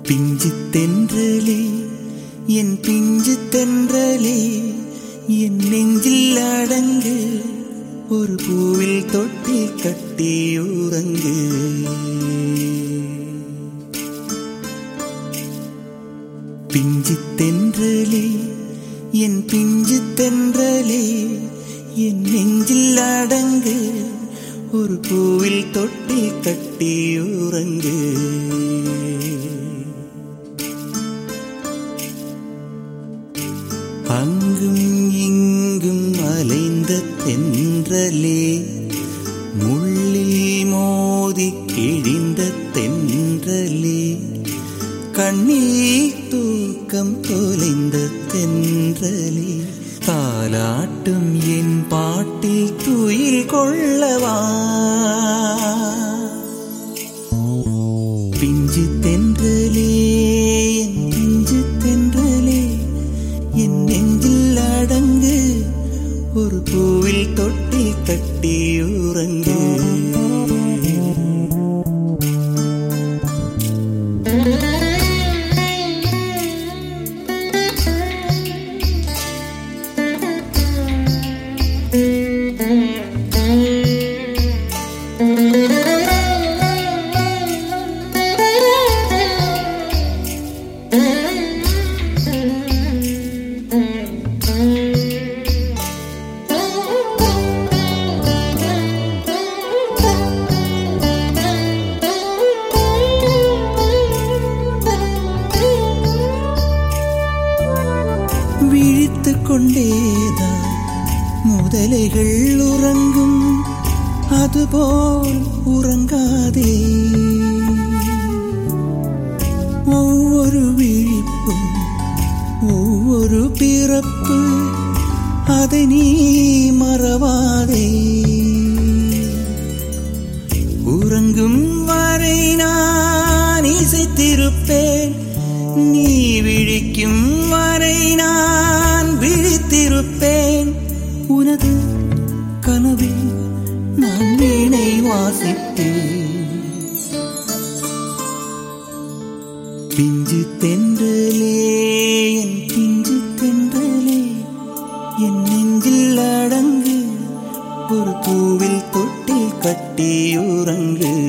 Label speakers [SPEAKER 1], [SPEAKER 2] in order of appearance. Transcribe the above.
[SPEAKER 1] பிஞ்சு தென்றலே என் பிஞ்சு தென்றலே என் நெஞ்சில் அடங்கு ஒரு பூவில் தொட்டில் கட்டி உறங்கு. பிஞ்சு தென்றலே என் பிஞ்சு தென்றலே என் நெஞ்சில் அடங்கு ஒரு பூவில் தொட்டில் கட்டி உறங்கு. அங்கும் இங்கும் அலைந்த தென்றலே முள்ளில் மோதி கிழிந்த தென்றலே கண்ணில் தூக்கம் தொலைந்த தென்றலே தாலாட்டும் என் பாட்டில் துயில் கொள்ளவா. பிஞ்சு தென்றலே என் பிஞ்சு தென்றலே என் நெஞ்சில் அடங்கு ஒரு பூவில் தொட்டில் கட்டி உறங்கு. விழித்து கொண்டேதான் முதலைகள் உறங்கும் அதுபோல் உறங்காதே. ஒவ்வொரு விழிப்பும் ஒவ்வொரு பிறப்பு அதை நீ மறவாதே. உறங்கும் வரை நான் இசைத்திருப்பேன், நீ விழிக்கும் வரை நான் விழித்திருப்பேன். உனது கனவில் நான் வீணை வாசிப்பேன். பிஞ்சு தென்றலே என் பிஞ்சு தென்றலே என் நெஞ்சில் அடங்கு ஒரு பூவில் தொட்டில் கட்டி உறங்கு.